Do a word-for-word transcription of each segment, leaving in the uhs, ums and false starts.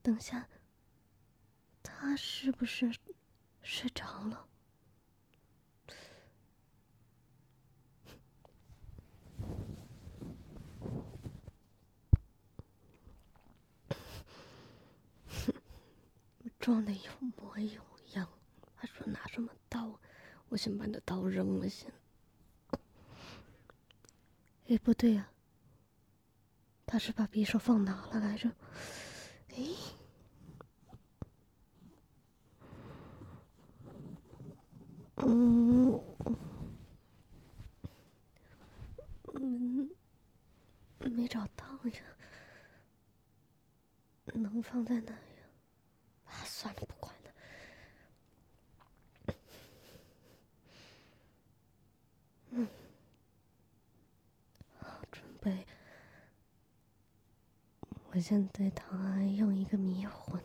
等下，他是不是睡着了？装的有模有样。他说拿什么刀？我先把你的刀扔了先。哎，不对呀、啊，他是把匕首放哪了来着？哎，嗯嗯，没找到呀。能放在哪呀？啊，算了，不管了。嗯，好，准备。我先对他用一个迷魂。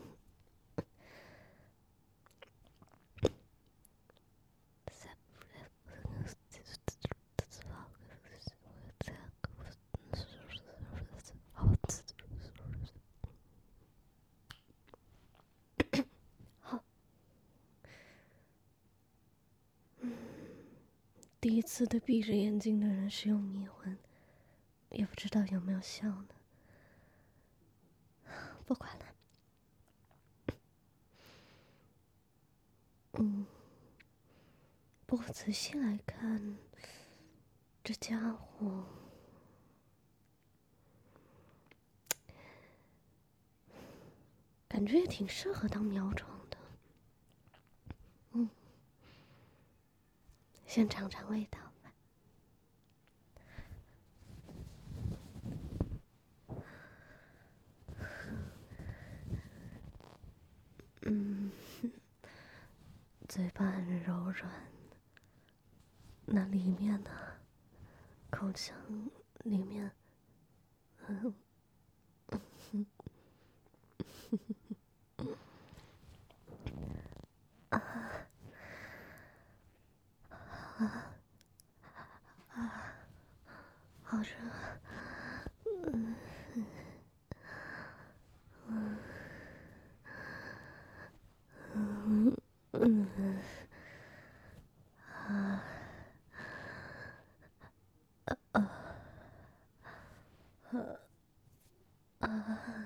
好，嗯，第一次对闭着眼睛的人使用迷魂，也不知道有没有效呢。不管了。嗯，不过仔细来看，这家伙感觉也挺适合当苗种的。嗯，先尝尝味道吧。嗯，嘴巴很柔软，那里面呢？口腔里面，嗯嗯啊啊啊，好热，嗯嗯嗯嗯啊啊啊啊！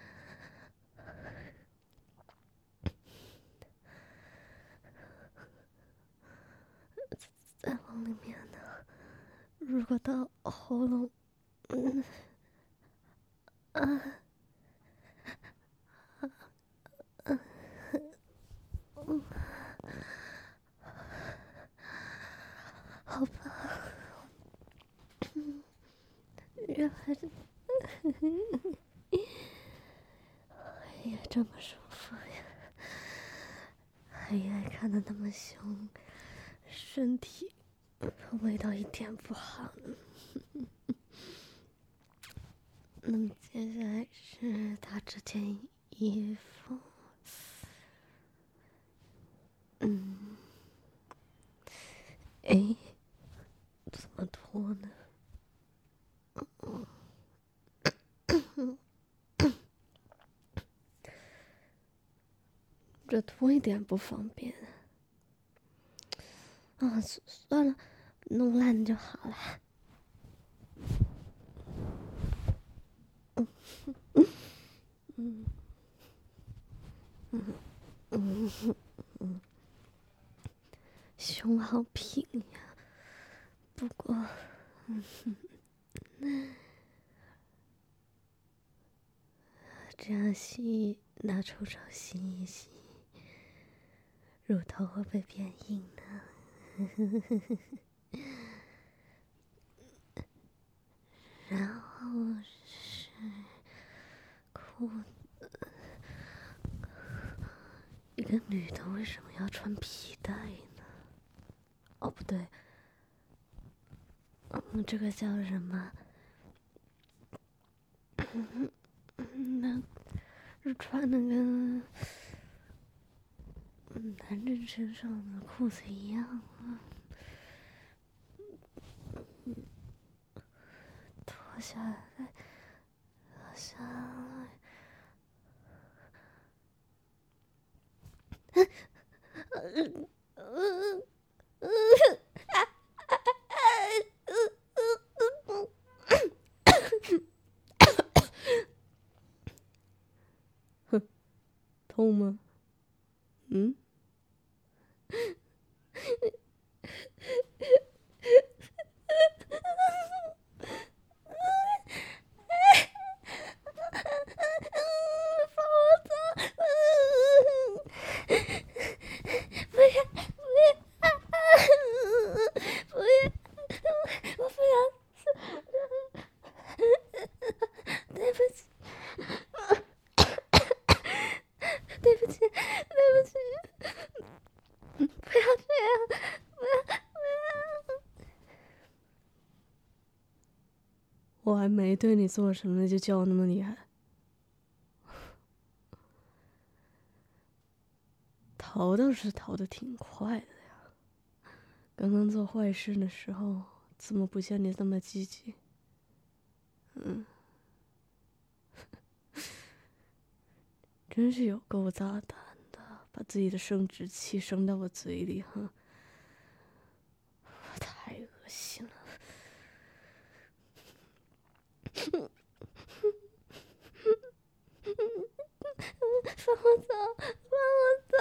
再往里面呢？如果到喉咙，嗯啊啊啊嗯，好吧，嗯，原来是，哎呀，这么舒服呀！哎呀，看得那么凶，身体味道一点不好。那么接下来是他这件衣服，嗯，哎，怎么脱呢？这脱一点不方便啊，算了，弄烂就好了。嗯嗯嗯嗯嗯，胸好平呀，不过，嗯，这样洗，拿出手洗一洗，乳头会不会变硬呢？然后是裤子，一个女的为什么要穿皮带呢？哦，不对，嗯，这个叫什么？嗯嗯，那是穿的跟男人身上的裤子一样啊。嗯，脱下来，脱下来， 哼，痛吗？嗯？我还没对你做什么就叫那么厉害，逃倒是逃得挺快的呀。刚刚做坏事的时候，怎么不像你这么积极？嗯，真是有够大胆的，把自己的生殖器伸到我嘴里，哈，太恶心了。放我走，放我走！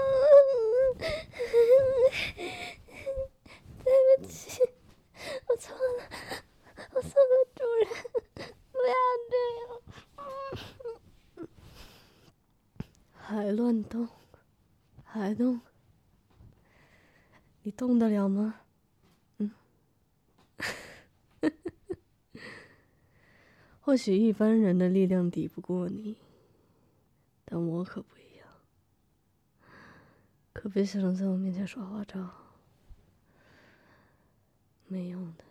对不起，我错了，我错了，主人，不要这样！还乱动，还动，你动得了吗？嗯。或许一般人的力量抵不过你，但我可不一样。可别想在我面前耍花招，没用的。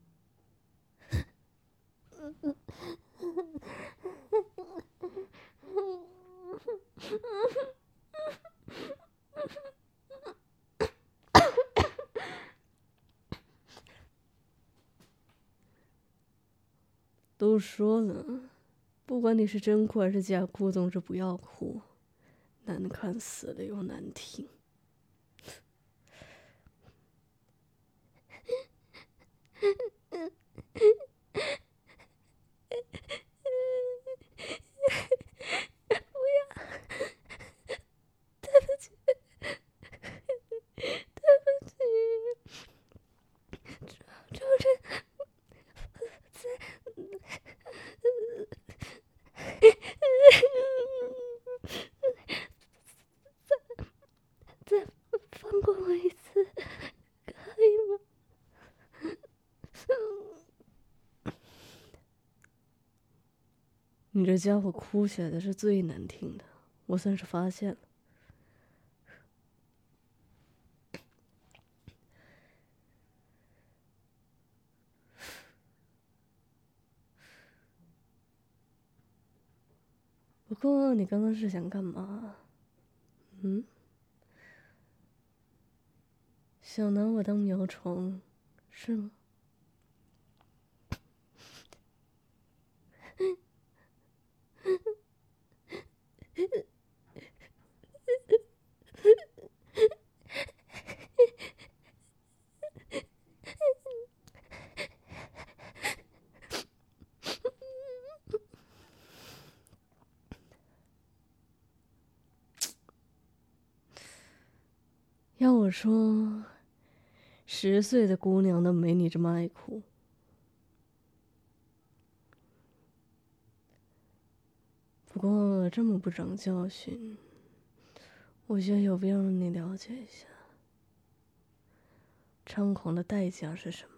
都说了，不管你是真哭还是假哭，总之不要哭，难看死了又难听。再放过我一次，可以吗？你这家伙哭起来的是最难听的，我算是发现了。不过你刚刚是想干嘛？嗯？想拿我当苗虫，是吗？要我说，十岁的姑娘都没你这么爱哭。不过这么不长教训，我觉得有必要让你了解一下，猖狂的代价是什么。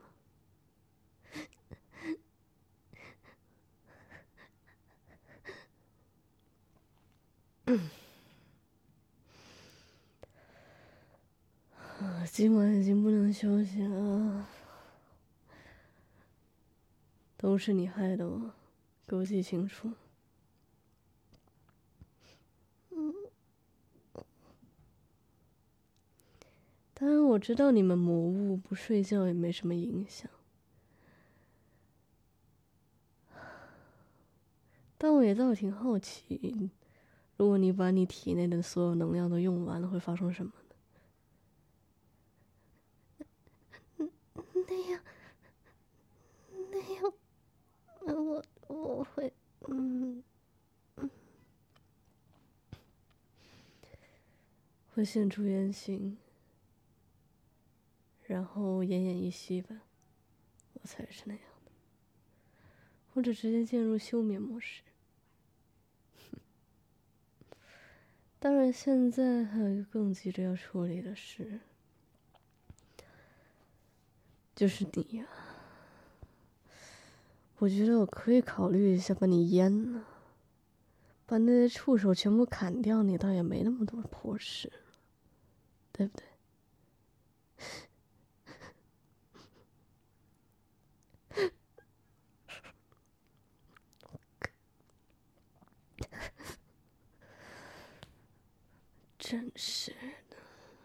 今晚已经不能休息了，都是你害的我，给我记清楚。当然我知道你们魔物不睡觉也没什么影响，但我也倒挺好奇，如果你把你体内的所有能量都用完了，会发生什么呢？ 那样，那样，我我会，嗯嗯，会现出原形，然后奄奄一息吧，我才是那样的，或者直接进入休眠模式。当然，现在还有一个更急着要处理的事，就是你呀、啊。我觉得我可以考虑一下把你阉了，把那些触手全部砍掉，你倒也没那么多破事，对不对？真是的，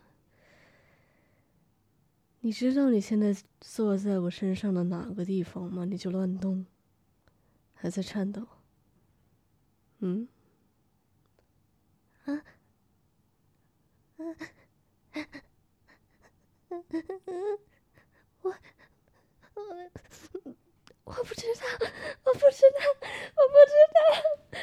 你知道你现在坐在我身上的哪个地方吗？你就乱动，还在颤抖。嗯？啊？我我我不知道，我不知道，我不知道。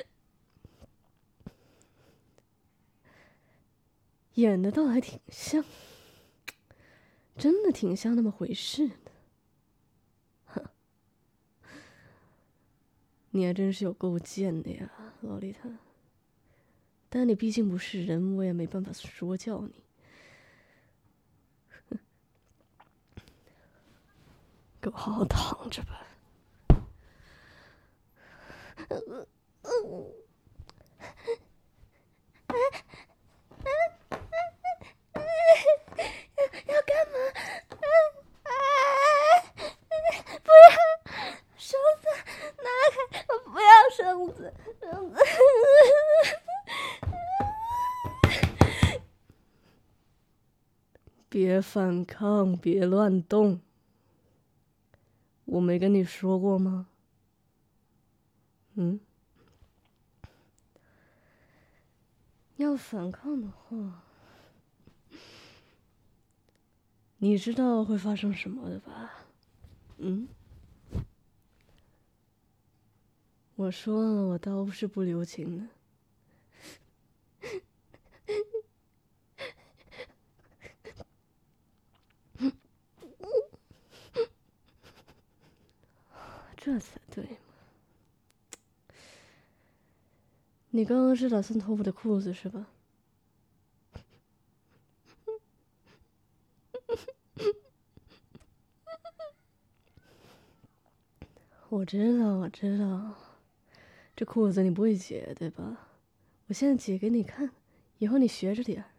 演的倒还挺像，真的挺像那么回事的。哼，你还真是有够贱的呀，洛丽塔。但你毕竟不是人，我也没办法说教你。给我好好躺着吧。要干嘛？不要绳子，拿开！我不要绳子，绳子。别反抗，别乱动。我没跟你说过吗？嗯？要反抗的话，你知道会发生什么的吧？嗯？我说了，我刀是不留情的。这才对嘛！你刚刚是打算脱我的裤子是吧？我知道，我知道，这裤子你不会解对吧？我现在解给你看，以后你学着点儿。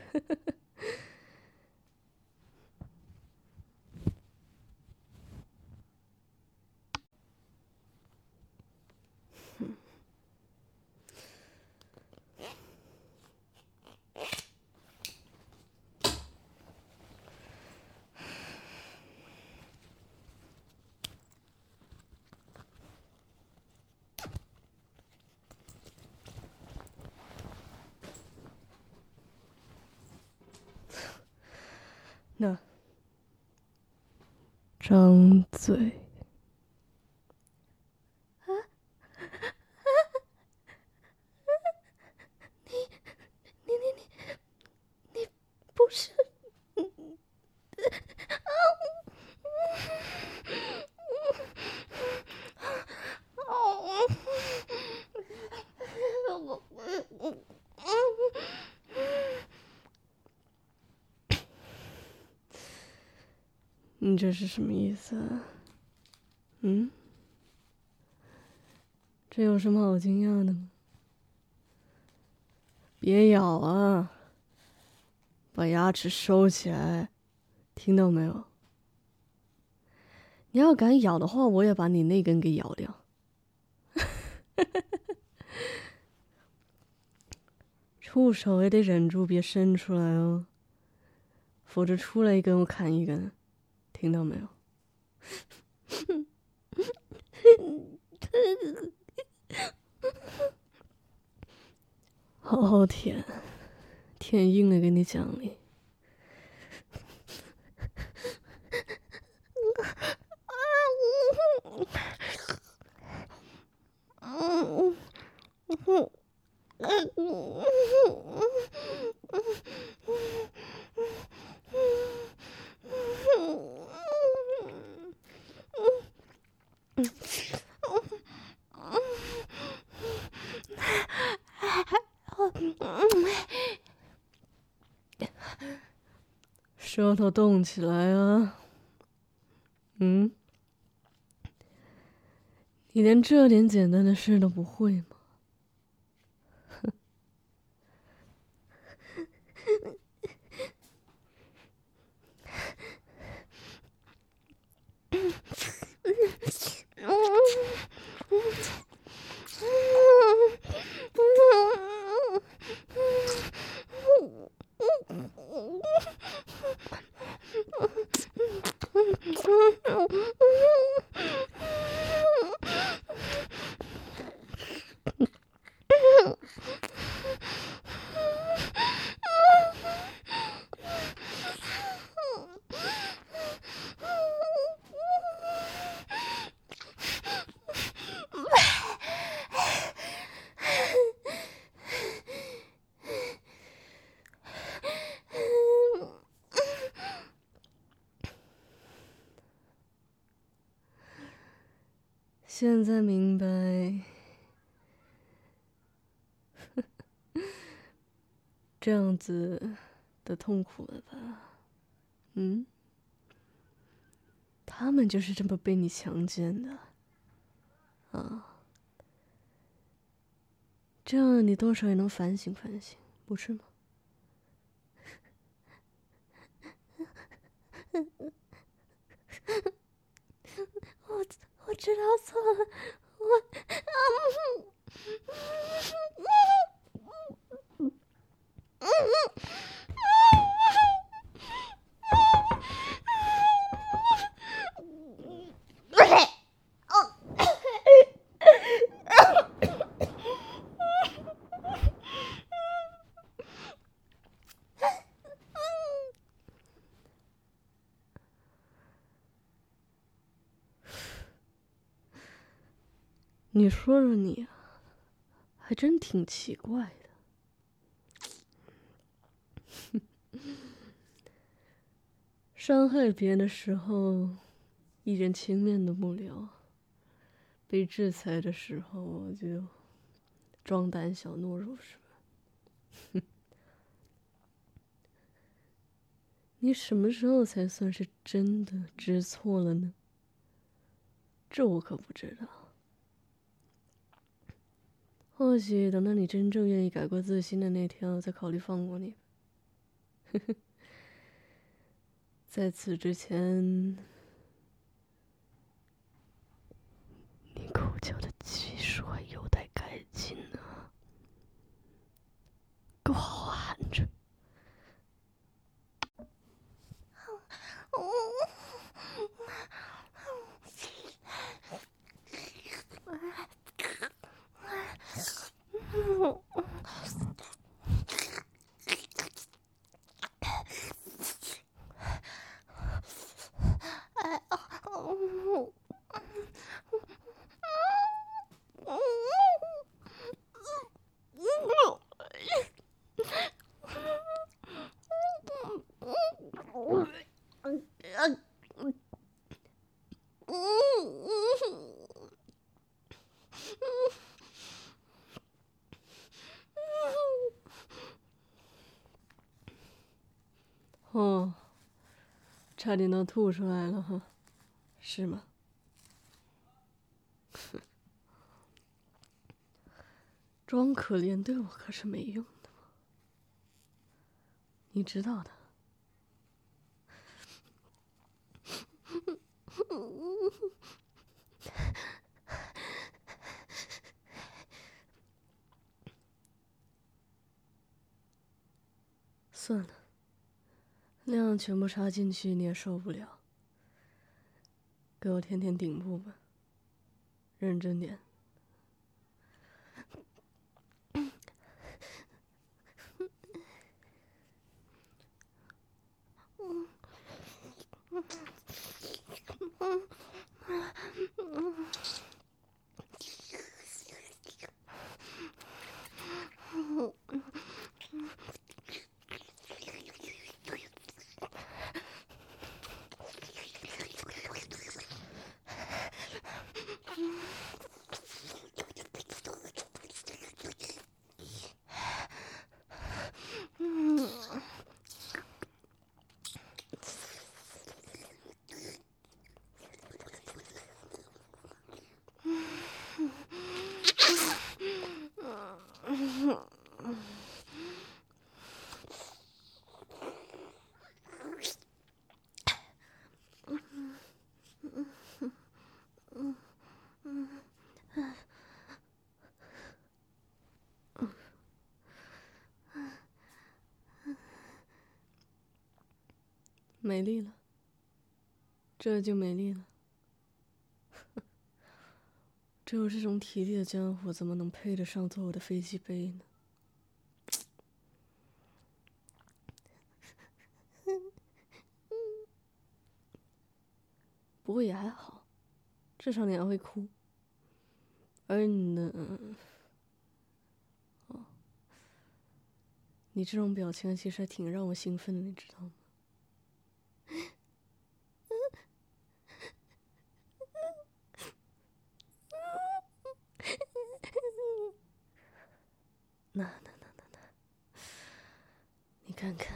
那，张嘴。啊啊！你你你你你不是？你这是什么意思啊？嗯？这有什么好惊讶的吗？别咬啊！把牙齿收起来，听到没有？你要敢咬的话，我也把你那根给咬掉。触手也得忍住，别伸出来哦，否则出来一根我砍一根，听到没有？好好舔，舔硬了给你奖励。 舌头动起来啊！嗯，你连这点简单的事都不会吗？现在明白这样子的痛苦了吧？嗯，他们就是这么被你强奸的啊！这样你多少也能反省反省，不是吗？我我知道错了，我啊。你说说你啊，还真挺奇怪的。伤害别人的时候，一点情面都不留；被制裁的时候，就装胆小懦弱，是吧？你什么时候才算是真的知错了呢？这我可不知道。或许等到你真正愿意改过自新的那天，我再考虑放过你。在此之前，你口角的技术还有待改进呢，给我好好含着。哦，差点都吐出来了哈，是吗？装可怜对我可是没用的，你知道的。算了，量全部插进去你也受不了，给我舔舔顶部吧，认真点。 美丽了，这就美丽了。只有这种体力的家伙，怎么能配得上做我的飞机杯呢？不过也还好，至少你还会哭。而你呢？哦，你这种表情其实还挺让我兴奋的，你知道吗？那那那那那，你看看，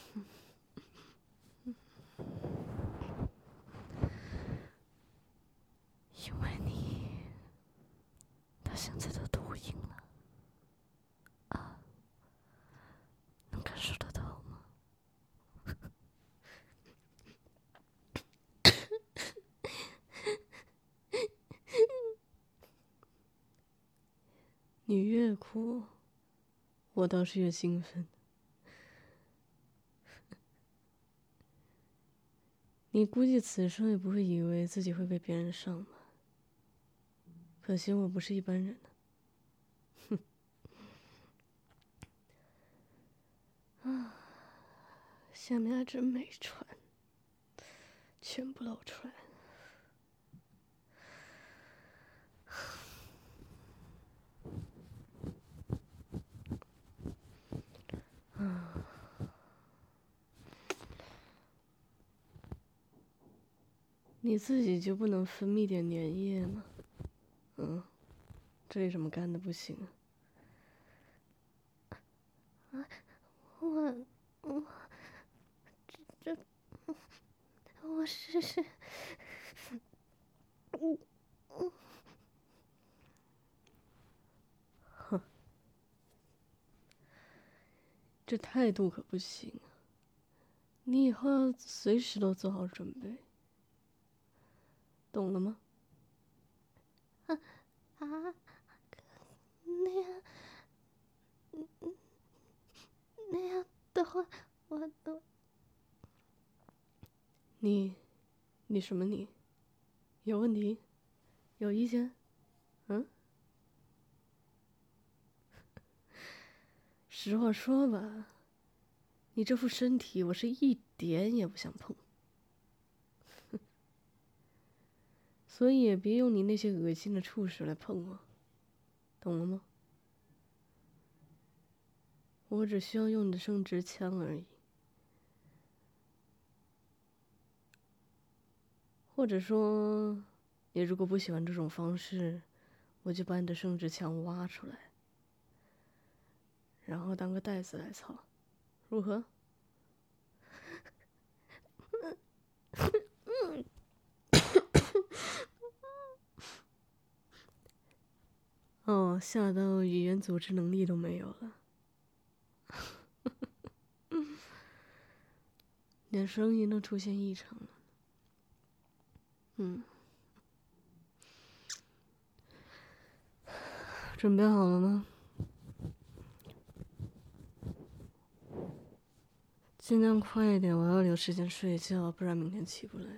因为你，他现在都抖音了啊，能感受得到吗？你越哭，我倒是越兴奋。你估计此生也不会以为自己会被别人上吧？可惜我不是一般人呢。哼。啊，下面还真没穿，全部露出来。啊，你自己就不能分泌点粘液吗？嗯，这里怎么干的不行啊？我我这这我是是，我我，哼，这态度可不行啊！你以后要随时都做好准备，懂了吗？啊啊，那样，那样的话，我都……你，你什么你？有问题？有意见？嗯？实话说吧，你这副身体我是一点也不想碰，所以也别用你那些恶心的触手来碰我，懂了吗？我只需要用你的生殖腔而已，或者说，你如果不喜欢这种方式，我就把你的生殖腔挖出来，然后当个袋子来操，如何？哦，吓到语言组织能力都没有了，连声音都出现异常了。嗯，准备好了吗？尽量快一点，我要留时间睡觉，不然明天起不来。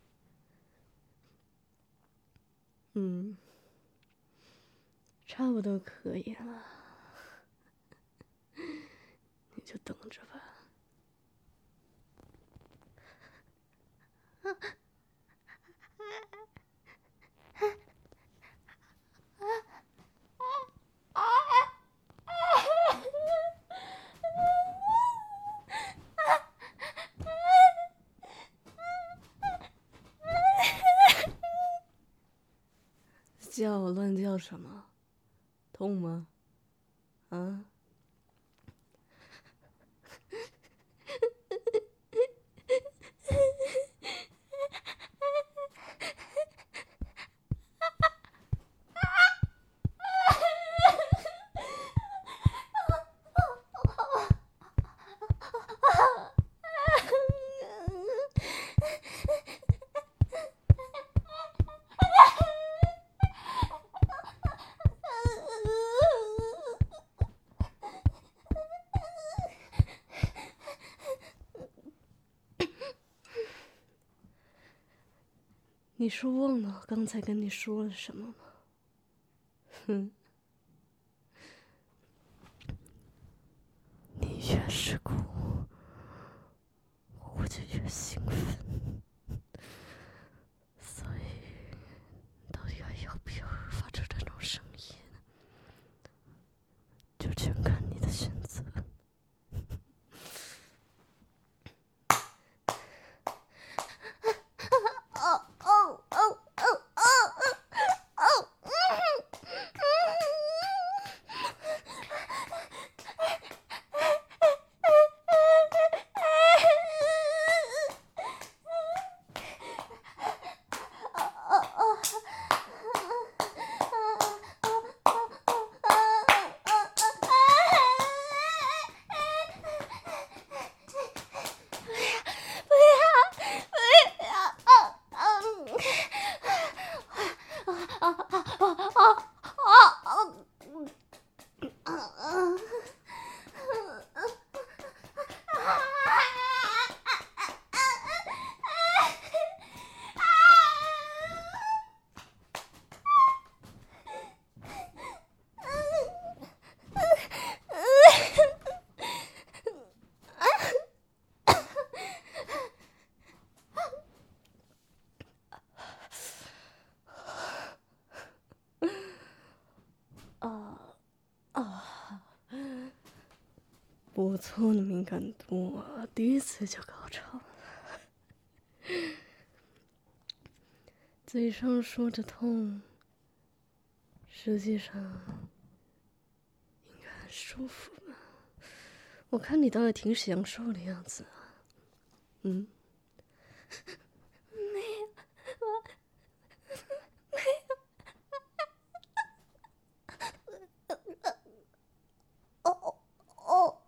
嗯，差不多可以了，你就等着吧。叫乱叫什么？痛吗？啊？ 你是忘了刚才跟你说了什么吗？哼，你越是哭，我就越兴奋。所以，到底还要不要发出这种声音，就全看你的选择。不错的敏感度啊，第一次就高潮了。嘴上说着痛，实际上应该很舒服吧？我看你倒也挺享受的样子啊。嗯？没有，我没有。哦哦。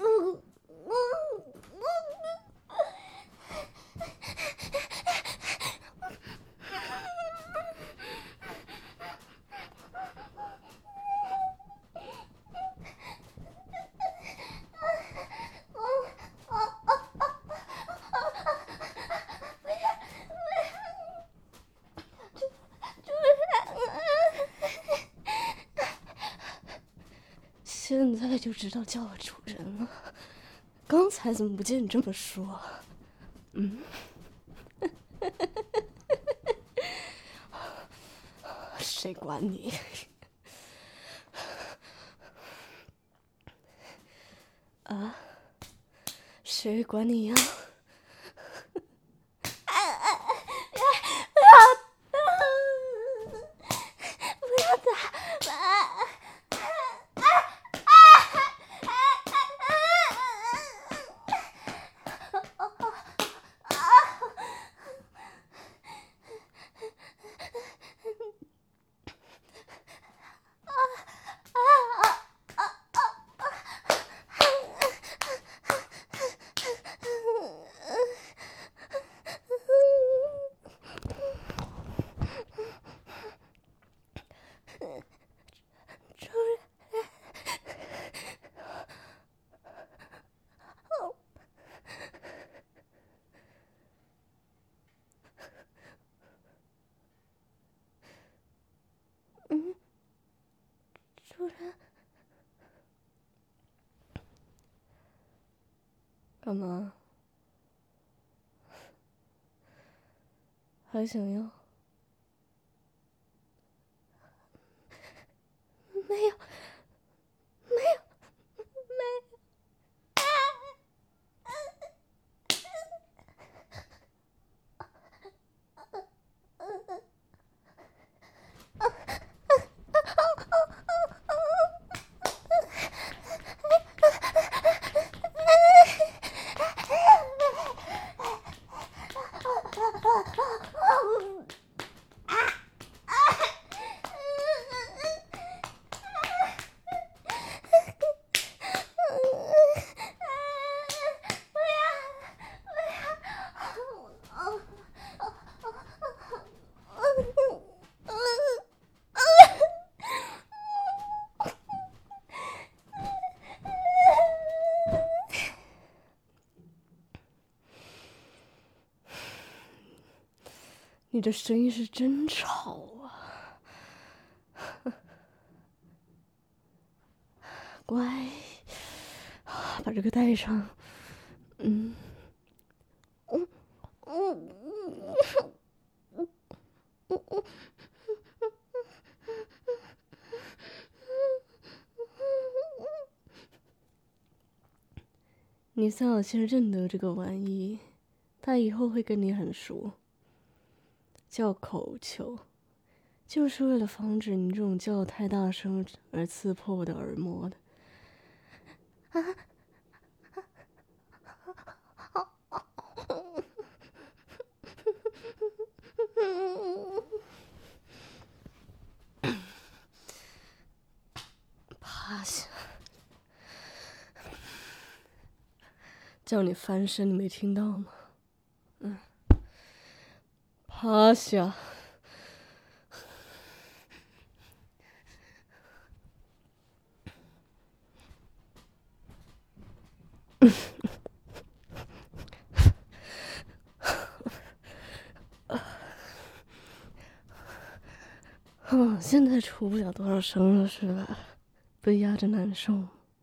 现在就知道叫我主人了，刚才怎么不见你这么说？嗯？谁管你？啊？谁管你呀？嗯，主人，干嘛？还想要？没有，没有，没有。 你的声音是真吵啊！乖，把这个带上。嗯，嗯嗯嗯嗯嗯。你最好先认得这个玩意，它以后会跟你很熟。叫口球，就是为了防止你这种叫太大声而刺破我的耳膜的。趴下，叫你翻身，你没听到吗？嗯，趴下。嗯，现在出不了多少声了是吧？被压着难受。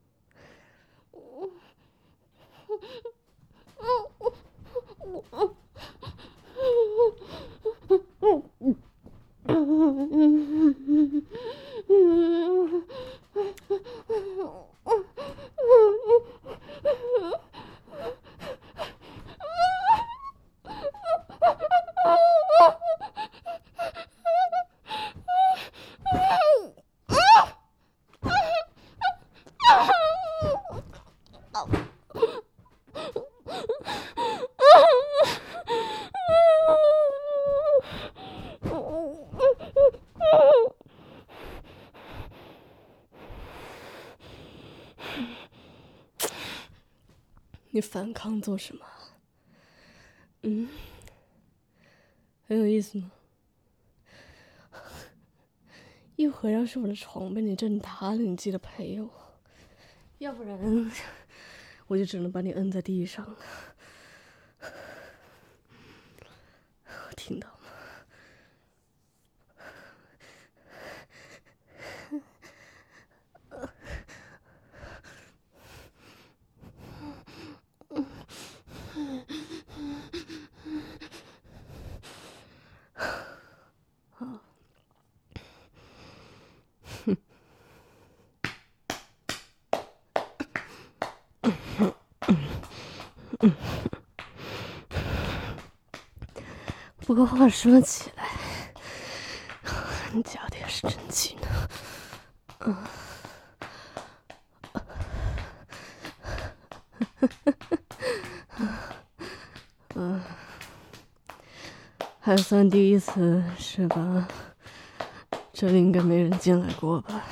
你反抗做什么？嗯，很有意思吗？一会儿要是我的床被你震塌了，你记得陪我，要不然我就只能把你摁在地上。听到吗？不过话说起来，你家的也是真气呢。嗯，嗯，还算第一次是吧？这里应该没人进来过吧？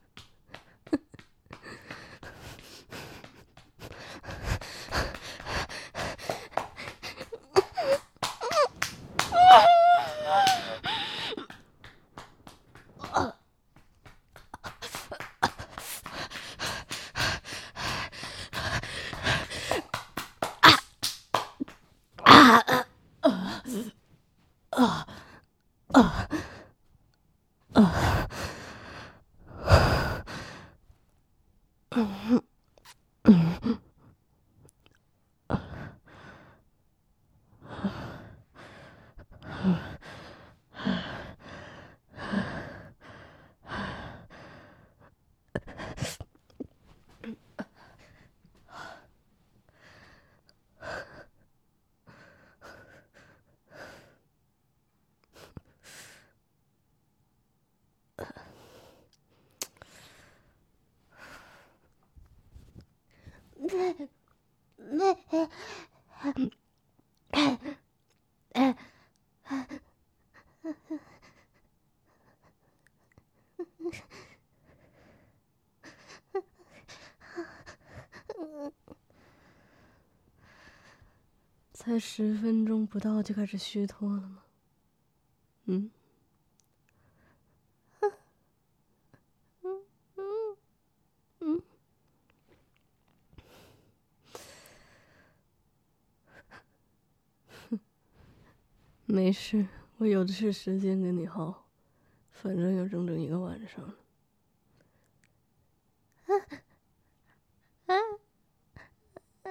才十分钟不到就开始虚脱了吗？嗯？嗯？没事， 我有的是时间给你耗，反正有整整一个晚上了。 啊啊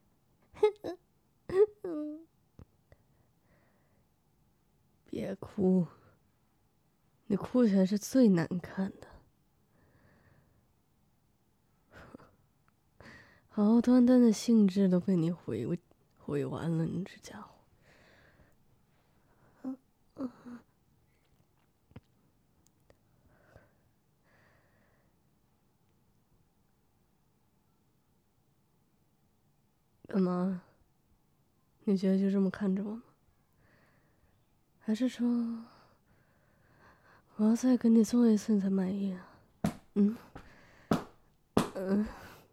别哭，你哭起来是最难看的。好好端端的兴致都被你毁毁完了，你这家伙。干嘛？你觉得就这么看着我吗？还是说我要再给你做一次你才满意啊？嗯嗯。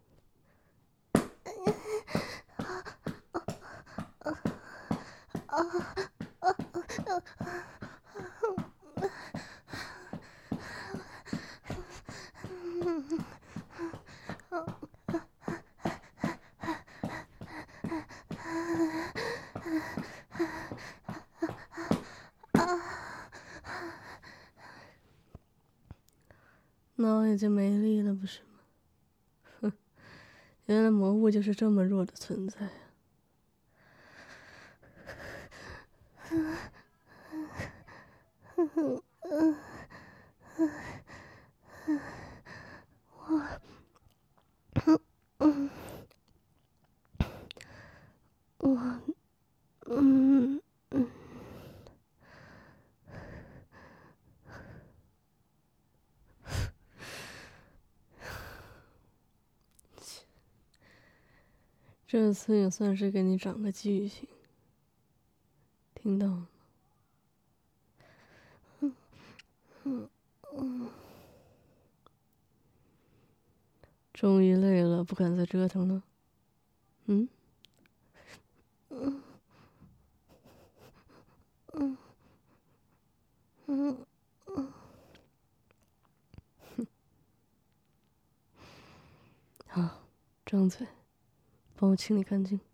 脑已经没力了，不是吗？哼，原来魔物就是这么弱的存在啊！我，我，嗯嗯。这次也算是给你长个记性，听到了吗？嗯嗯嗯。终于累了，不敢再折腾了。嗯嗯嗯嗯嗯。好，张嘴，帮我清理干净。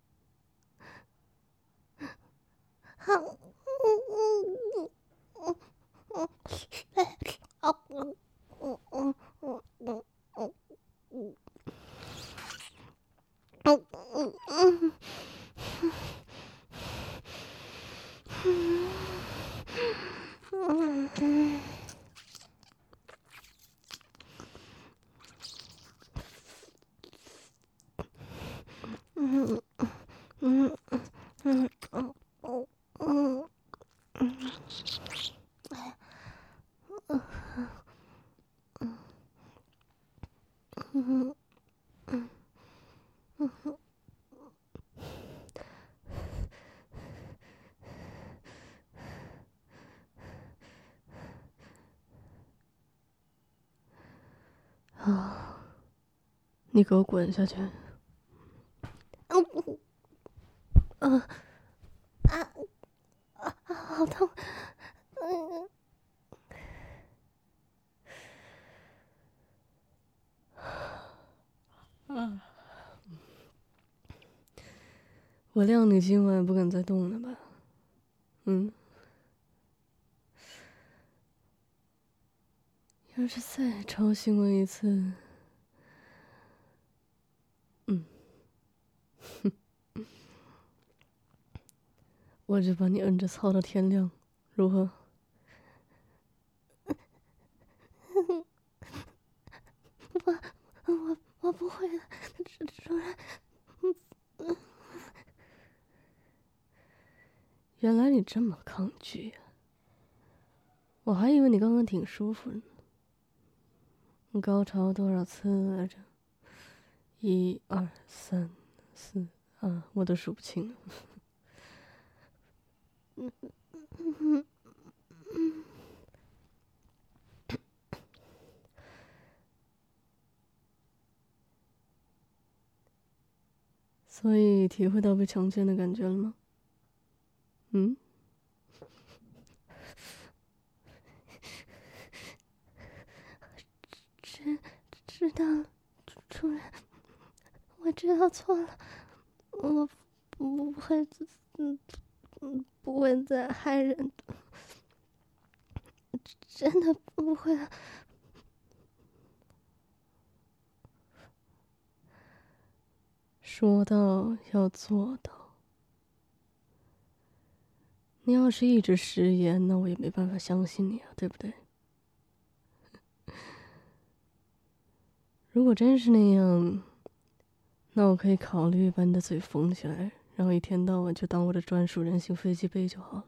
好，嗯嗯嗯嗯嗯，好，嗯嗯嗯嗯嗯嗯嗯嗯嗯嗯。 好，你给我滚下去！ 嗯嗯啊啊啊！好痛！嗯啊！我谅你今晚不敢再动了吧？嗯。要是再吵醒我一次，嗯，哼，我就把你摁着操到天亮，如何？ 我我我不会的，主主人。 原来你这么抗拒呀！我还以为你刚刚挺舒服呢。你高潮多少次来着？一二三四啊，我都数不清了。 嗯嗯嗯。 所以体会到被强奸的感觉了吗？嗯？ 知知道了，主主人，我知道错了，我不会，嗯嗯，不会再害人的。 真的不会了。 说到要做到，你要是一直食言，那我也没办法相信你啊，对不对？如果真是那样，那我可以考虑把你的嘴封起来，然后一天到晚就当我的专属人形飞机杯就好了。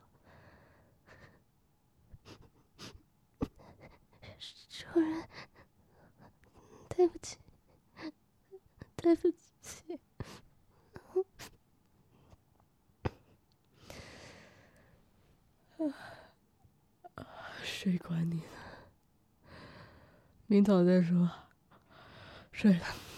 主人，对不起，对不起。 谁管你呢？明早再说，睡了。